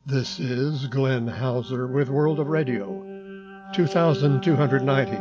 This is Glenn Hauser with World of Radio, 2290.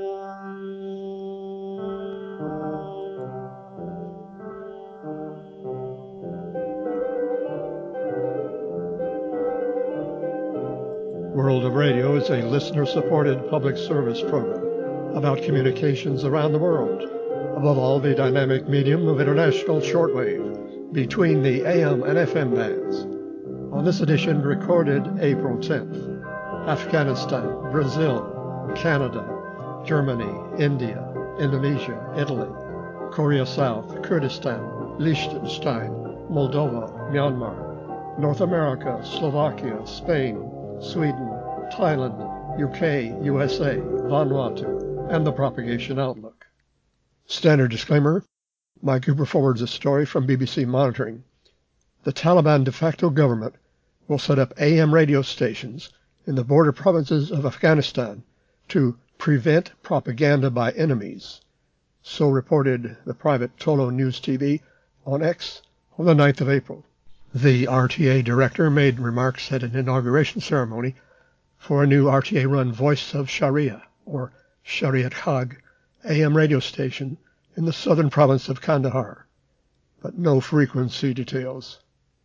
World of Radio is a listener-supported public service program about communications around the world, above all the dynamic medium of international shortwave between the AM and FM bands. On this edition, recorded April 10th, Afghanistan, Brazil, Canada, Germany, India, Indonesia, Italy, Korea South, Kurdistan, Liechtenstein, Moldova, Myanmar, North America, Slovakia, Spain, Sweden, Thailand, UK, USA, Vanuatu, and the Propagation Outlook. Standard disclaimer. Mike Cooper forwards a story from BBC Monitoring. The Taliban de facto government will set up AM radio stations in the border provinces of Afghanistan to prevent propaganda by enemies. So reported the private Tolo News TV on X on the 9th of April. The RTA director made remarks at an inauguration ceremony for a new RTA-run Voice of Sharia, or Shariat Khag, AM radio station in the southern province of Kandahar, but no frequency details.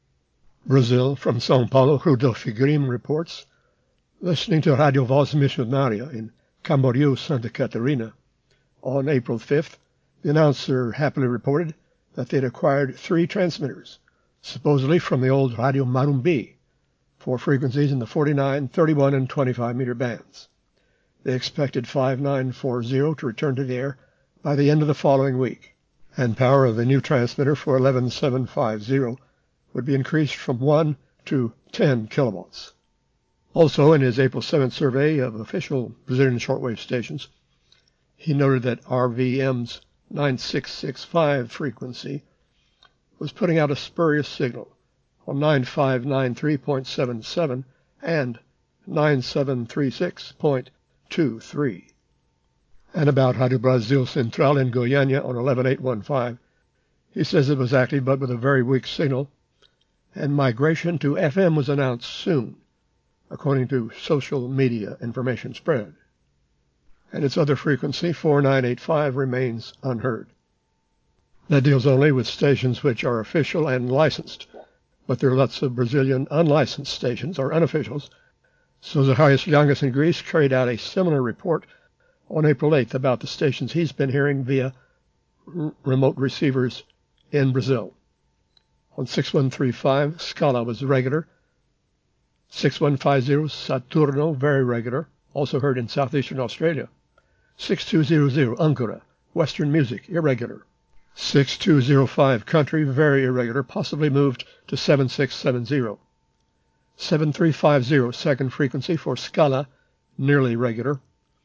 Brazil, from São Paulo, Rudolf Grim reports, listening to Radio Voz Missionária in Camboriú, Santa Catarina. On April 5th, the announcer happily reported that they had acquired 3 transmitters, supposedly from the old Radio Marumbi, for frequencies in the 49, 31, and 25-meter bands. They expected 5940 to return to the air by the end of the following week, and power of the new transmitter for 11750 would be increased from 1 to 10 kilowatts. Also, in his April 7th survey of official Brazilian shortwave stations, he noted that RVM's 9665 frequency was putting out a spurious signal on 9593.77 and 9736.23. And about Rádio Brasil Central in Goiânia on 11815, he says it was active but with a very weak signal, and migration to FM was announced soon, according to social media information spread. And its other frequency, 4985, remains unheard. That deals only with stations which are official and licensed, but there are lots of Brazilian unlicensed stations, or unofficials. So Zacharias Lhangas in Greece carried out a similar report on April 8th about the stations he's been hearing via remote receivers in Brazil. On 6135, Scala was regular. 6150, Saturno, very regular, also heard in southeastern Australia. 6200, Ancora, Western Music, irregular. 6205, Country, very irregular, possibly moved to 7670. 7350, second frequency for Scala, nearly regular.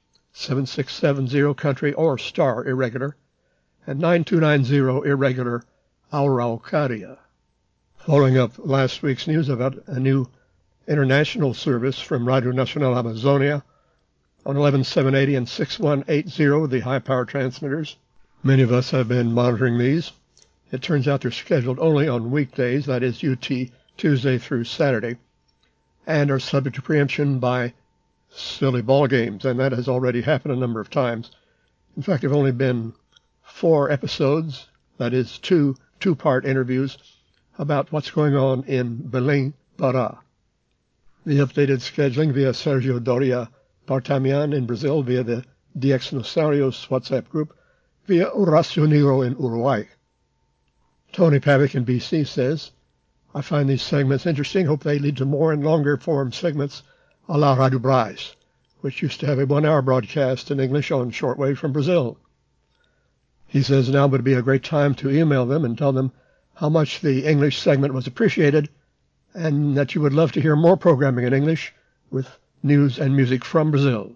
7670, Country or Star, irregular. And 9290, irregular, Araucaria. Following up last week's news about a new international service from Radio Nacional Amazonia on 11780 and 6180, the high-power transmitters. Many of us have been monitoring these. It turns out they're scheduled only on weekdays, that is UT, Tuesday through Saturday, and are subject to preemption by silly ball games, and that has already happened a number of times. In fact, there have only been 4 episodes, that is two-part interviews, about what's going on in Belém, Pará. The updated scheduling via Sergio Doria Partamian in Brazil, via the DX Nosarios WhatsApp group, via Horacio Negro in Uruguay. Tony Pavick in BC says, I find these segments interesting. Hope they lead to more and longer form segments a la Radio Braz, which used to have a 1-hour broadcast in English on shortwave from Brazil. He says now would be a great time to email them and tell them how much the English segment was appreciated and that you would love to hear more programming in English with news and music from Brazil.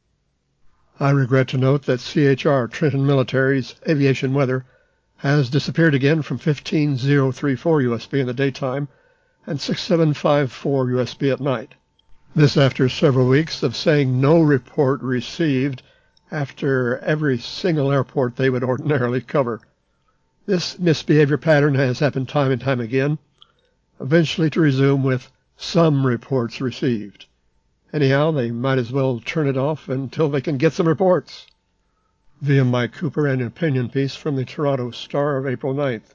I regret to note that CHR Trenton Military's aviation weather has disappeared again from 15034 USB in the daytime and 6754 USB at night. This after several weeks of saying no report received after every single airport they would ordinarily cover. This misbehavior pattern has happened time and time again, eventually to resume with Some reports received. Anyhow, they might as well turn it off until they can get some reports. Via Mike Cooper, an opinion piece from the Toronto Star of April 9th.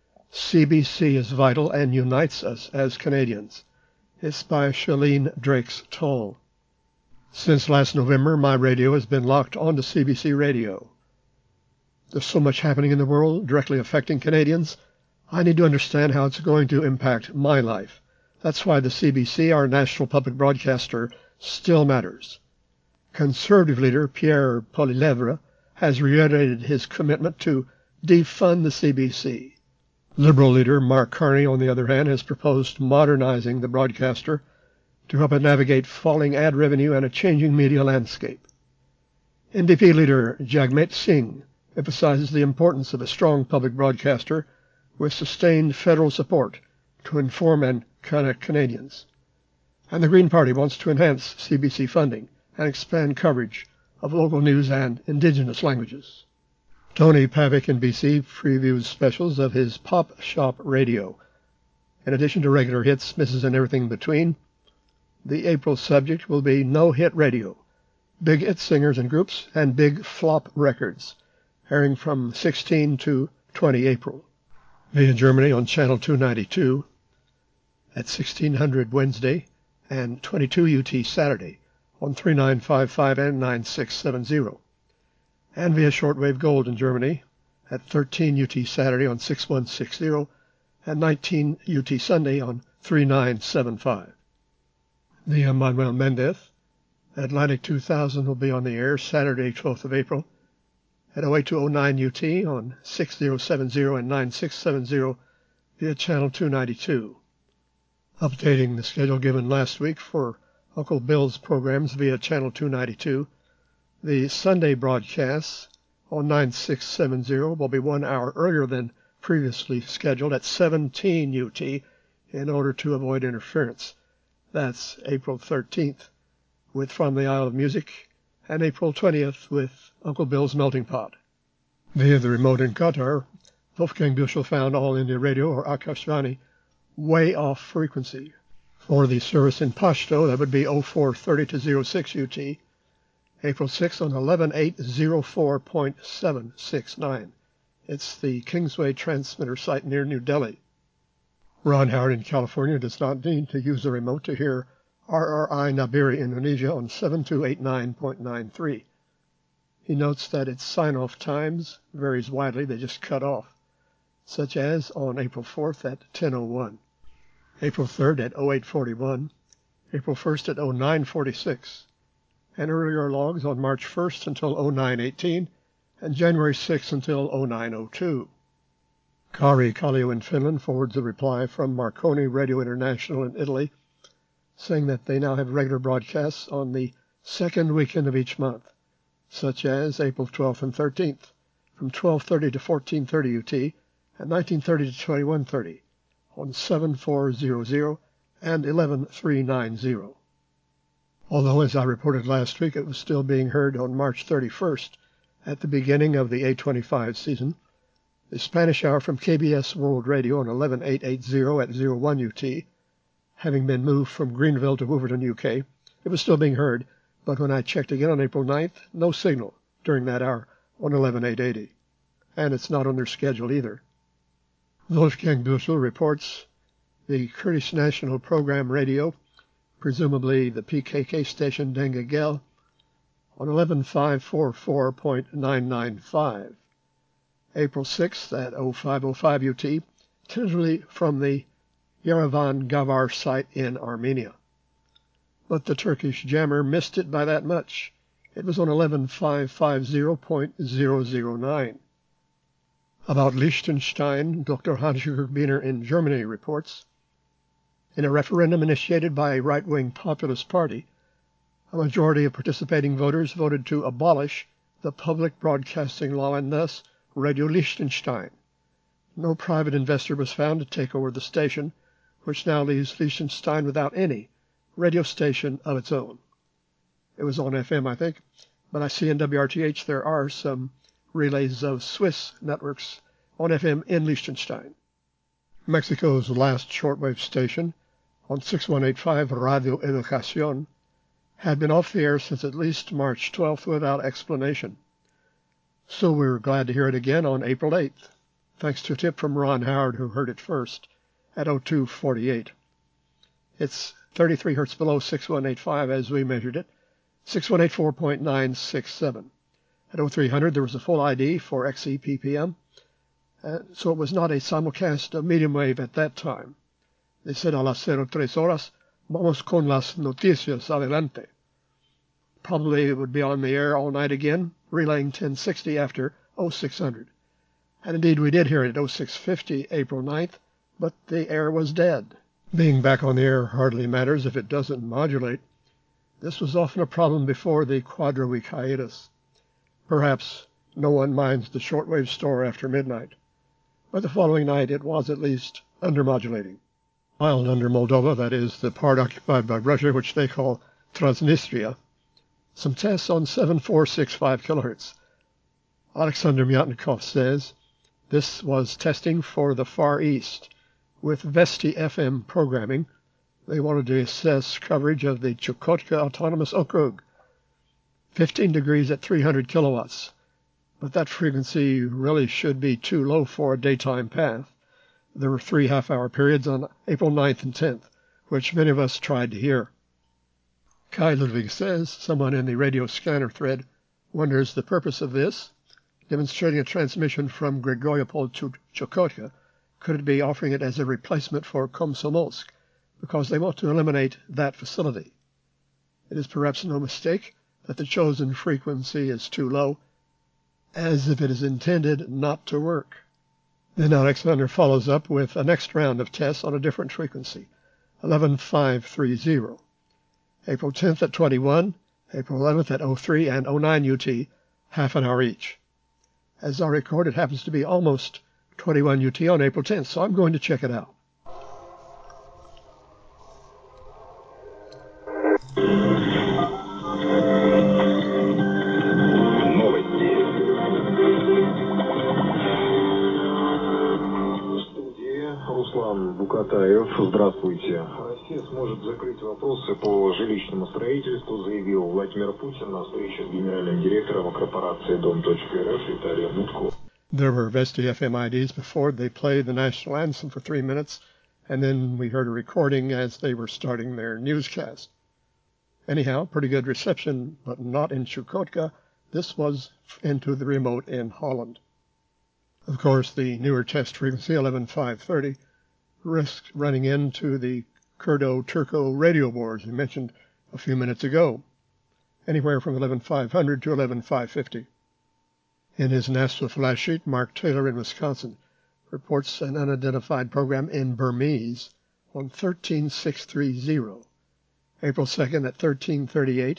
CBC is vital and unites us as Canadians. It's by Shalene Drakes-Toll. Since last November, my radio has been locked onto CBC Radio. There's so much happening in the world directly affecting Canadians. I need to understand how it's going to impact my life. That's why the CBC, our national public broadcaster, still matters. Conservative leader Pierre Poilievre has reiterated his commitment to defund the CBC. Liberal leader Mark Carney, on the other hand, has proposed modernizing the broadcaster to help it navigate falling ad revenue and a changing media landscape. NDP leader Jagmeet Singh emphasizes the importance of a strong public broadcaster with sustained federal support to inform and connect Canadians. And the Green Party wants to enhance CBC funding and expand coverage of local news and Indigenous languages. Tony Pavik in BC previews specials of his Pop Shop Radio. In addition to regular hits, misses, and everything between, the April subject will be No Hit Radio, big hit singers and groups, and big flop records, airing from 16 to 20 April. Via Germany on Channel 292 at 1600 Wednesday and 22 UT Saturday on 3955 and 9670. And via shortwave gold in Germany at 13 UT Saturday on 6160 and 19 UT Sunday on 3975. Via Manuel Mendez, Atlantic 2000 will be on the air Saturday, 12th of April at 08 to 09 UT on 6070 and 9670 via Channel 292. Updating the schedule given last week for Uncle Bill's programs via Channel 292. The Sunday broadcasts on 9670 will be 1 hour earlier than previously scheduled at 17 UT in order to avoid interference. That's April 13th with From the Isle of Music and April 20th with Uncle Bill's Melting Pot. Via the remote in Qatar, Wolfgang Büchel found All India Radio or Akashvani way off frequency. For the service in Pashto, that would be 0430 to 06 UT, April 6th on 11804.769. It's the Kingsway transmitter site near New Delhi. Ron Howard in California does not need to use the remote to hear RRI Nabiri Indonesia on 7289.93. He notes that its sign-off times varies widely. They just cut off, such as on April 4th at 10:01, April 3rd at 08:41, April 1st at 09:46, and earlier logs on March 1st until 09:18 and January 6th until 09:02. Kari Kallio in Finland forwards a reply from Marconi Radio International in Italy, saying that they now have regular broadcasts on the second weekend of each month, such as April 12th and 13th, from 12:30 to 14:30 UT and 19:30 to 21:30 on 7400 and 11390. Although, as I reported last week, it was still being heard on March 31st at the beginning of the A25 season, the Spanish Hour from KBS World Radio on 11880 at 01 UT, having been moved from Greenville to Wolverton, UK, it was still being heard, but when I checked again on April 9th, no signal during that hour on 11880. And it's not on their schedule either. Wolfgang Büchel reports the Kurdish National Program Radio, presumably the PKK station Denge Gel, on 11544.995. April 6th at 0505 UT, tentatively from the Yerevan Gavar site in Armenia. But the Turkish jammer missed it by that much. It was on 11550.009. About Liechtenstein, Dr. Hans-Jürgen Biener in Germany reports, in a referendum initiated by a right-wing populist party, a majority of participating voters voted to abolish the public broadcasting law and thus Radio Liechtenstein. No private investor was found to take over the station, which now leaves Liechtenstein without any radio station of its own. It was on FM, I think, but I see in WRTH there are some relays of Swiss networks on FM in Liechtenstein. Mexico's last shortwave station on 6185 Radio Educación had been off the air since at least March 12th without explanation. So we were glad to hear it again on April 8th, thanks to a tip from Ron Howard, who heard it first at 0248. It's 33 hertz below 6185 as we measured it, 6184.967. At 0300 there was a full ID for XEPPM, so it was not a simulcast of medium wave at that time. They said a las 03 horas, vamos con las noticias, adelante. Probably it would be on the air all night again, relaying 1060 after 0600. And indeed we did hear it at 0650 April 9th, but the air was dead. Being back on the air hardly matters if it doesn't modulate. This was often a problem before the quadra-week hiatus. Perhaps no one minds the shortwave store after midnight, but the following night it was at least undermodulating. While under Moldova, that is, the part occupied by Russia, which they call Transnistria, some tests on 7465 kHz. Alexander Myatnikov says this was testing for the Far East. With Vesti FM programming, they wanted to assess coverage of the Chukotka Autonomous Okrug, 15 degrees at 300 kilowatts, but that frequency really should be too low for a daytime path. There were 3 half-hour periods on April 9th and 10th, which many of us tried to hear. Kai Ludwig says someone in the radio scanner thread wonders the purpose of this, demonstrating a transmission from Grigoriopol to Chukotka. Could it be offering it as a replacement for Komsomolsk, because they want to eliminate that facility? It is perhaps no mistake that the chosen frequency is too low, as if it is intended not to work. Then Alexander follows up with a next round of tests on a different frequency, 11530. April 10th at 21, April 11th at 03 and 09 UT, half an hour each. As I record, it happens to be almost 21 UT on April 10th, so I'm going to check it out. Букатаев, здравствуйте. Россия сможет закрыть вопросы по жилищному строительству, заявил Владимир Путин на встрече с генеральным директором корпорации Дом.РФ Виталием Мутко. There were Vesti FM IDs before. They played the national anthem for 3 minutes, and then we heard a recording as they were starting their newscast. Anyhow, pretty good reception, but not in Chukotka. This was into the remote in Holland. Of course, the newer test frequency, 11530, risked running into the Kurdo-Turco radio wars we mentioned a few minutes ago, anywhere from 11500 to 11550. In his NASA flash sheet, Mark Taylor in Wisconsin reports an unidentified program in Burmese on 13630, April 2nd at 1338.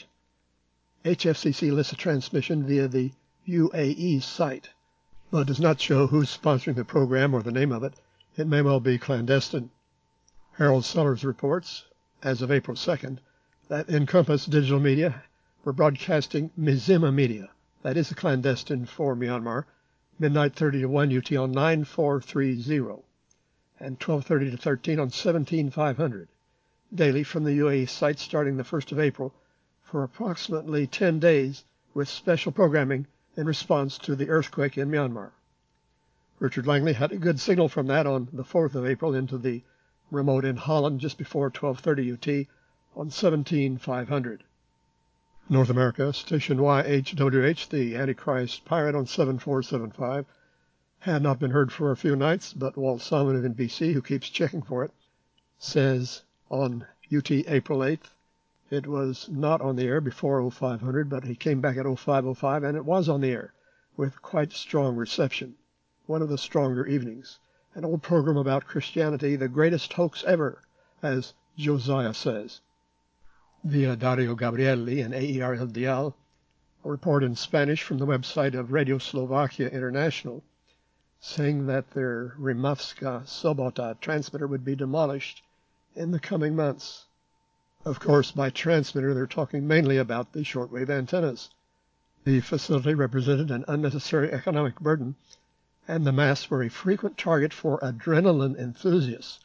HFCC lists a transmission via the UAE site, but does not show who's sponsoring the program or the name of it. It may well be clandestine. Harold Sellers reports, as of April 2nd, that Encompass Digital Media were broadcasting Mizima Media, that is a clandestine for Myanmar, midnight 30 to 1 UT on 9430, and 12:30 to 13 on 17500, daily from the UAE site starting the 1st of April for approximately 10 days with special programming in response to the earthquake in Myanmar. Richard Langley had a good signal from that on the 4th of April into the remote in Holland just before 12:30 UT on 17500. North America, station YHWH, the Antichrist Pirate on 7475, had not been heard for a few nights, but Walt Solomon in BC, who keeps checking for it, says on UT April 8th, it was not on the air before 0500, but he came back at 0505, and it was on the air with quite strong reception. One of the stronger evenings. An old program about Christianity, the greatest hoax ever, as Josiah says. Via Dario Gabrielli and AER El Dial, a report in Spanish from the website of Radio Slovakia International, saying that their Rimavska Sobota transmitter would be demolished in the coming months. Of course, by transmitter, they're talking mainly about the shortwave antennas. The facility represented an unnecessary economic burden, and the masts were a frequent target for adrenaline enthusiasts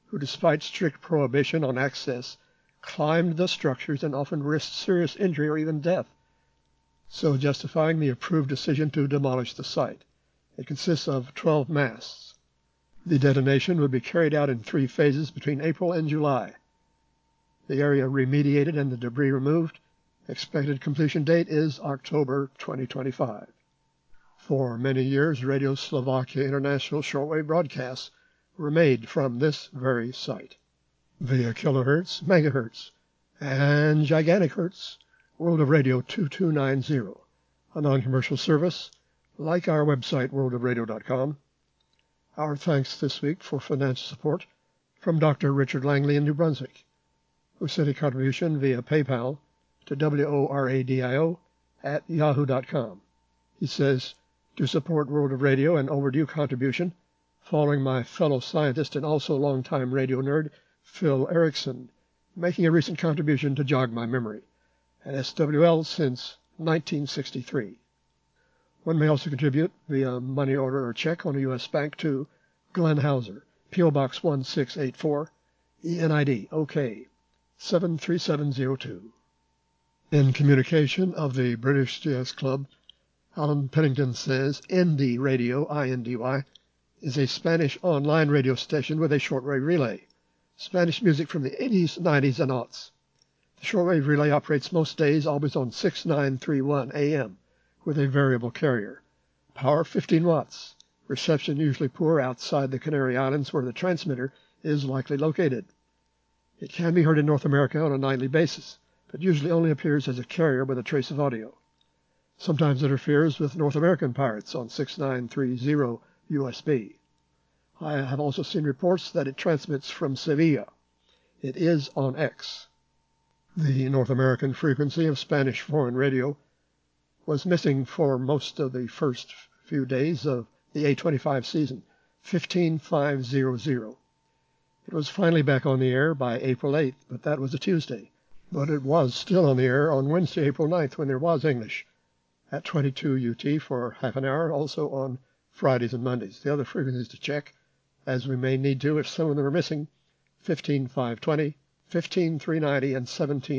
who, despite strict prohibition on access, climbed the structures and often risked serious injury or even death, so justifying the approved decision to demolish the site. It consists of 12 masts. The detonation would be carried out in 3 phases between April and July. The area remediated and the debris removed. Expected completion date is October 2025. For many years, Radio Slovakia international shortwave broadcasts were made from this very site. Via kilohertz, megahertz, and gigantic hertz, World of Radio 2290, a non-commercial service like our website worldofradio.com. Our thanks this week for financial support from Dr. Richard Langley in New Brunswick, who sent a contribution via PayPal to WORADIO@yahoo.com. He says, to support World of Radio, an overdue contribution, following my fellow scientist and also longtime radio nerd, Phil Erickson, making a recent contribution to jog my memory, at SWL since 1963. One may also contribute via money order or check on a U.S. bank to Glenn Hauser, P.O. Box 1684, ENID OK 73702. In communication of the British Jazz Club, Alan Pennington says ND Radio, INDY, is a Spanish online radio station with a shortwave relay. Spanish music from the 80s, 90s, and aughts. The shortwave relay operates most days, always on 6931 AM, with a variable carrier. Power 15 watts. Reception usually poor outside the Canary Islands where the transmitter is likely located. It can be heard in North America on a nightly basis, but usually only appears as a carrier with a trace of audio. Sometimes interferes with North American pirates on 6930 USB. I have also seen reports that it transmits from Sevilla. It is on X. The North American frequency of Spanish foreign radio was missing for most of the first few days of the A25 season, 15500. It was finally back on the air by April 8th, but that was a Tuesday. But it was still on the air on Wednesday, April 9th, when there was English, at 22 UT for half an hour, also on Fridays and Mondays. The other frequencies to check, as we may need to if some of them are missing, 15520, 15390, and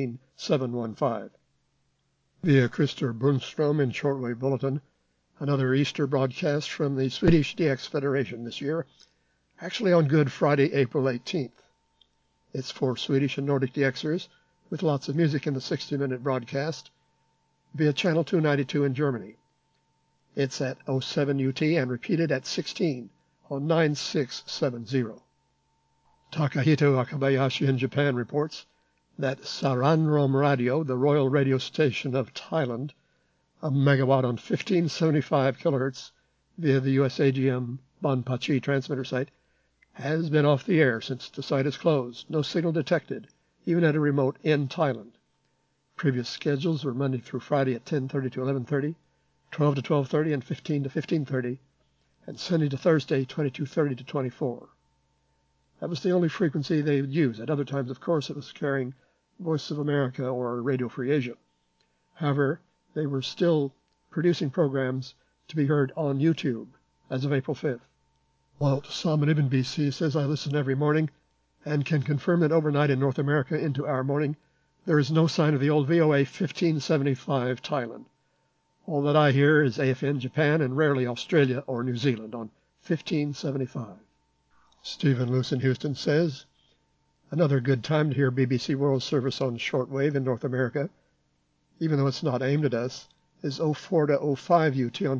17715. Via Christer Brunstrom in Shortwave Bulletin, another Easter broadcast from the Swedish DX Federation this year, actually on Good Friday, April 18th. It's for Swedish and Nordic DXers, with lots of music in the 60-minute broadcast, via Channel 292 in Germany. It's at 07 UT and repeated at 16 on 9670. Takahito Akabayashi in Japan reports that Saranrom Radio, the royal radio station of Thailand, a megawatt on 1575 kilohertz via the USAGM Bonpachi transmitter site, has been off the air since the site is closed. No signal detected, even at a remote in Thailand. Previous schedules were Monday through Friday at 10:30 to 11:30, 12 to 12:30, and 15 to 15:30, and Sunday to Thursday, 22:30 to 24. That was the only frequency they would use. At other times, of course, it was carrying Voice of America or Radio Free Asia. However, they were still producing programs to be heard on YouTube as of April 5th. Walt Salmon Ibn BC says, I listen every morning and can confirm that overnight in North America into our morning, there is no sign of the old VOA 1575 Thailand. All that I hear is AFN Japan and rarely Australia or New Zealand on 1575. Stephen Luce in Houston says, another good time to hear BBC World Service on shortwave in North America, even though it's not aimed at us, is 04 to 05 UT on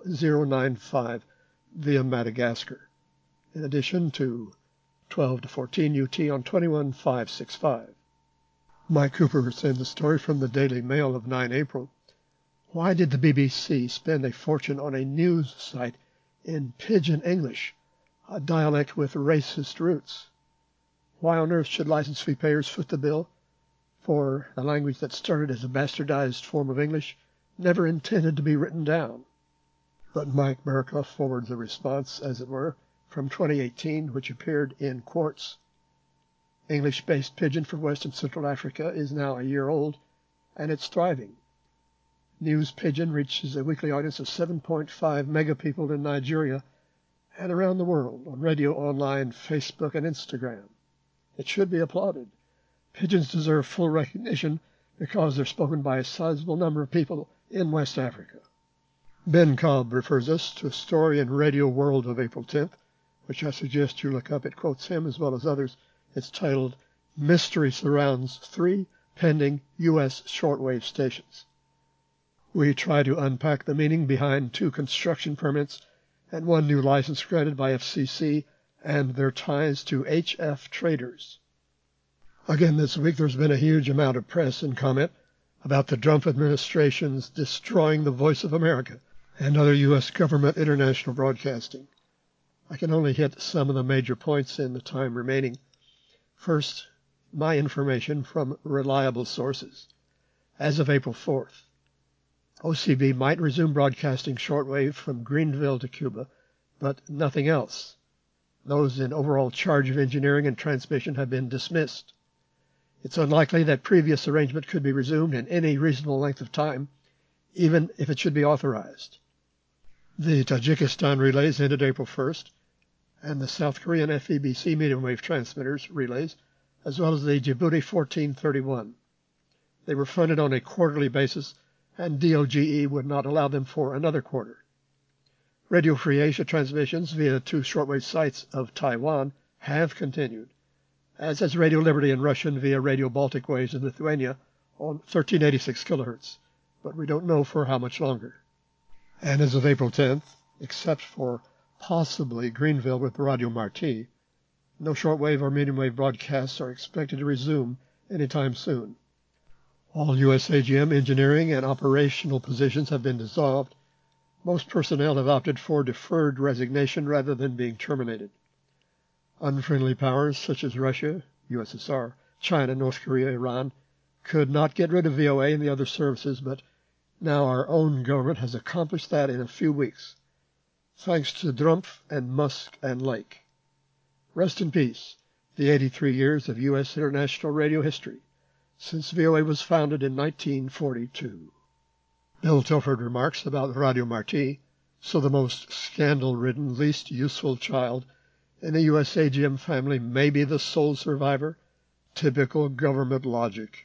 12095 via Madagascar, in addition to 12 to 14 UT on 21565. Mike Cooper sends a story from the Daily Mail of 9 April. Why did the BBC spend a fortune on a news site in Pidgin English, a dialect with racist roots? Why on earth should license fee payers foot the bill for a language that started as a bastardized form of English, never intended to be written down? But Mike Burkoff forwards a response, as it were, from 2018, which appeared in Quartz. English-based Pidgin for West and Central Africa is now a year old, and it's thriving. News Pidgin reaches a weekly audience of 7.5 megapeople in Nigeria and around the world on radio, online, Facebook, and Instagram. It should be applauded. Pigeons deserve full recognition because they're spoken by a sizable number of people in West Africa. Ben Cobb refers us to a story in Radio World of April 10th, which I suggest you look up. It quotes him as well as others. It's titled, Mystery Surrounds 3 Pending U.S. Shortwave Stations. We try to unpack the meaning behind 2 construction permits and 1 new license granted by FCC and their ties to HF traders. Again, this week there's been a huge amount of press and comment about the Trump administration's destroying the voice of America and other U.S. government international broadcasting. I can only hit some of the major points in the time remaining. First, my information from reliable sources. As of April 4th, OCB might resume broadcasting shortwave from Greenville to Cuba, but nothing else. Those in overall charge of engineering and transmission have been dismissed. It's unlikely that previous arrangement could be resumed in any reasonable length of time, even if it should be authorized. The Tajikistan relays ended April 1st, and the South Korean FEBC medium wave transmitters relays, as well as the Djibouti 1431. They were funded on a quarterly basis, and DOGE would not allow them for another quarter. Radio Free Asia transmissions via 2 shortwave sites of Taiwan have continued, as has Radio Liberty in Russian via Radio Baltic waves in Lithuania on 1386 kHz, but we don't know for how much longer. And as of April 10th, except for possibly Greenville with Radio Marti, no shortwave or medium wave broadcasts are expected to resume anytime soon. All USAGM engineering and operational positions have been dissolved. Most personnel have opted for deferred resignation rather than being terminated. Unfriendly powers such as Russia, USSR, China, North Korea, Iran could not get rid of VOA and the other services, but now our own government has accomplished that in a few weeks, thanks to Trump and Musk and Lake. Rest in peace, the 83 years of U.S. international radio history, since VOA was founded in 1942. Bill Tilford remarks about Radio Marti, so the most scandal-ridden, least useful child in the USAGM family may be the sole survivor. Typical government logic.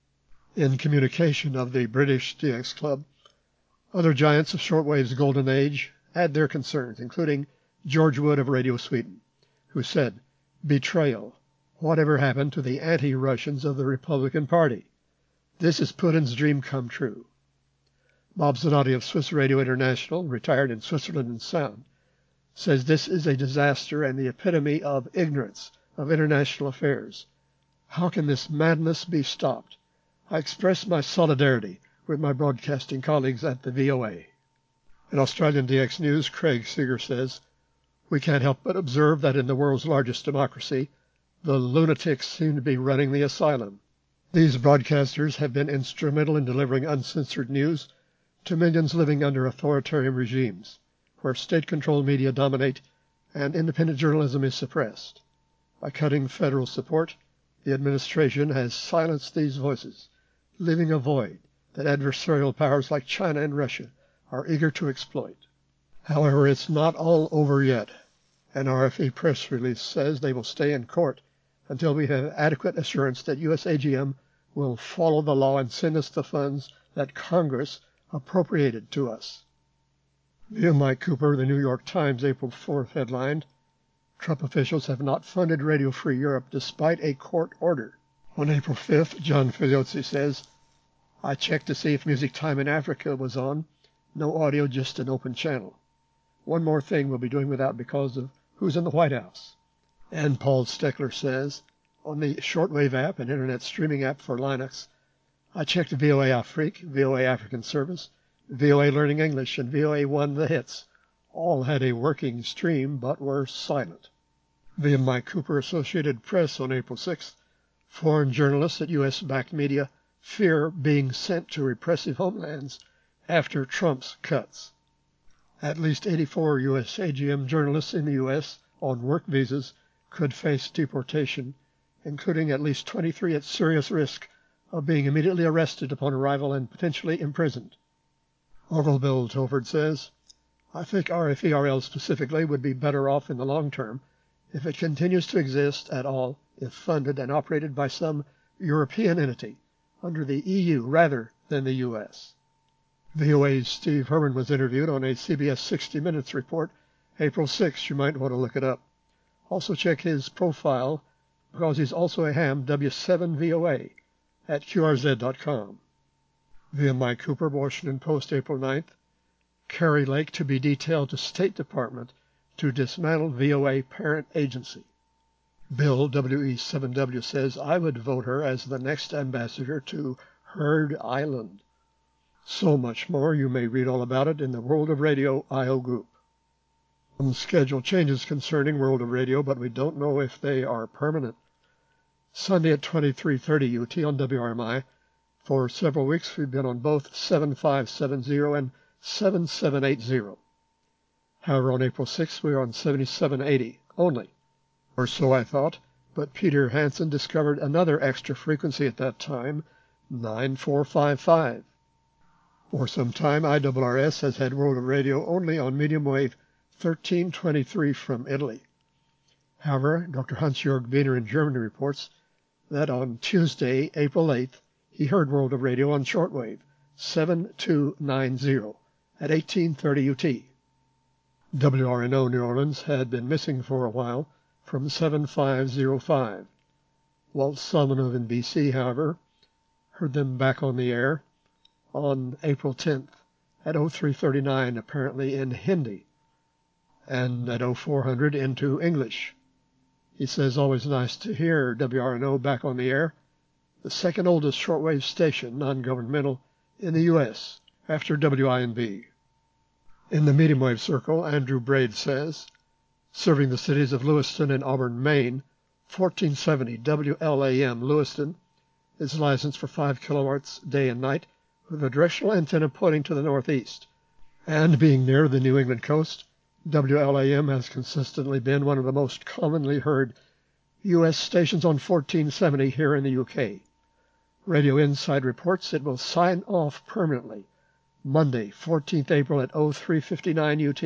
In communication of the British DX Club, other giants of shortwave's golden age had their concerns, including George Wood of Radio Sweden, who said, "Betrayal. Whatever happened to the anti-Russians of the Republican Party? This is Putin's dream come true." Bob Zanotti of Swiss Radio International, retired in Switzerland and Sound, says this is a disaster and the epitome of ignorance of international affairs. How can this madness be stopped? I express my solidarity with my broadcasting colleagues at the VOA. In Australian DX News, Craig Seeger says, "We can't help but observe that in the world's largest democracy, the lunatics seem to be running the asylum. These broadcasters have been instrumental in delivering uncensored news to millions living under authoritarian regimes, where state-controlled media dominate and independent journalism is suppressed. By cutting federal support, the administration has silenced these voices, leaving a void that adversarial powers like China and Russia are eager to exploit." However, it's not all over yet. An RFE press release says they will stay in court until we have adequate assurance that USAGM will follow the law and send us the funds that Congress appropriated to us. Via Mike Cooper, the New York Times, April 4th headlined, "Trump officials have not funded Radio Free Europe despite a court order." On April 5th, John Filiozzi says, "I checked to see if Music Time in Africa was on. No audio, just an open channel. One more thing we'll be doing without because of who's in the White House." And Paul Steckler says, on the shortwave app and internet streaming app for Linux, "I checked VOA Afrique, VOA African Service, VOA Learning English, and VOA One The Hits. All had a working stream but were silent." Via Mike Cooper, Associated Press, on April 6th, foreign journalists at U.S.-backed media fear being sent to repressive homelands after Trump's cuts. At least 84 USAGM journalists in the U.S. on work visas could face deportation, including at least 23 at serious risk of being immediately arrested upon arrival and potentially imprisoned. Uncle Bill Tilford says, I think RFERL specifically would be better off in the long term if it continues to exist at all if funded and operated by some European entity under the EU rather than the U.S. VOA's Steve Herman was interviewed on a CBS 60 Minutes report April 6. You might want to look it up. Also check his profile because he's also a ham W7VOA at QRZ.com. Via Mike Cooper, Washington Post, April 9th. Kari Lake to be detailed to State Department to dismantle VOA parent agency. Bill WE7W says, I would vote her as the next ambassador to Heard Island. So much more. You may read all about it in the World of Radio I.O. group. Some schedule changes concerning World of Radio, but we don't know if they are permanent. Sunday at 23:30 UT on WRMI. For several weeks, we've been on both 7570 and 7780. However, on April 6th, we are on 7780 only. Or so I thought, but Peter Hansen discovered another extra frequency at that time, 9455. For some time, IRRS has had World of Radio only on medium wave 1323 from Italy. However, Dr. Hans-Jörg Wiener in Germany reports that on Tuesday, April 8th, he heard World of Radio on shortwave 7290 at 1830 UT. WRNO New Orleans had been missing for a while from 7505. Walt Salmanov in BC, however, heard them back on the air on April 10th at 0339, apparently in Hindi, and at 0400 into English. He says, always nice to hear WRNO back on the air, the second oldest shortwave station, non-governmental, in the U.S., after WINB. In the medium wave circle, Andrew Braid says, serving the cities of Lewiston and Auburn, Maine, 1470 WLAM Lewiston is licensed for 5 kilowatts day and night with a directional antenna pointing to the northeast. And being near the New England coast, WLAM has consistently been one of the most commonly heard U.S. stations on 1470 here in the UK. Radio Inside reports it will sign off permanently Monday, 14th April at 0359 UT.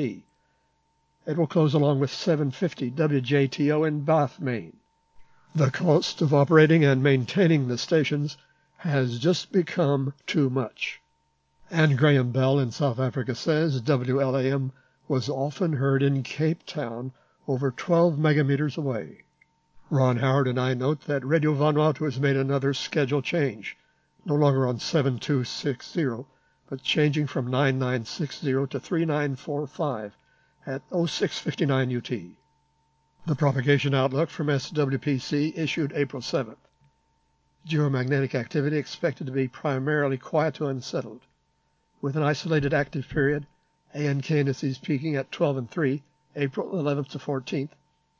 It will close along with 750 WJTO in Bath, Maine. The cost of operating and maintaining the stations has just become too much. And Graham Bell in South Africa says WLAM was often heard in Cape Town over 12 megameters away. Ron Howard and I note that Radio Vanuatu has made another schedule change, no longer on 7260, but changing from 9960 to 3945 at 0659 UT. The propagation outlook from SWPC issued April 7th. Geomagnetic activity expected to be primarily quiet to unsettled, with an isolated active period, ANK indices peaking at 12 and 3, April 11th to 14th,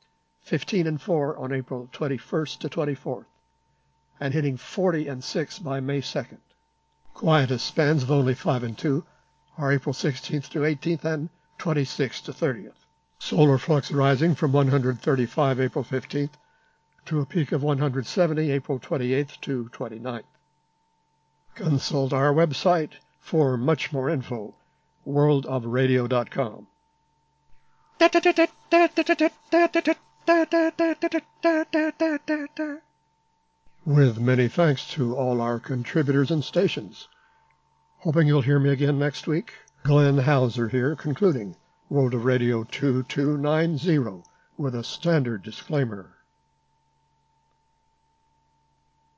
15 and 4 on April 21st to 24th, and hitting 40 and 6 by May 2nd. Quietest spans of only 5 and 2 are April 16th to 18th and 26th to 30th. Solar flux rising from 135 April 15th to a peak of 170 April 28th to 29th. Consult our website for much more info, worldofradio.com. With many thanks to all our contributors and stations. Hoping you'll hear me again next week. Glenn Hauser here, concluding World of Radio 2290 with a standard disclaimer.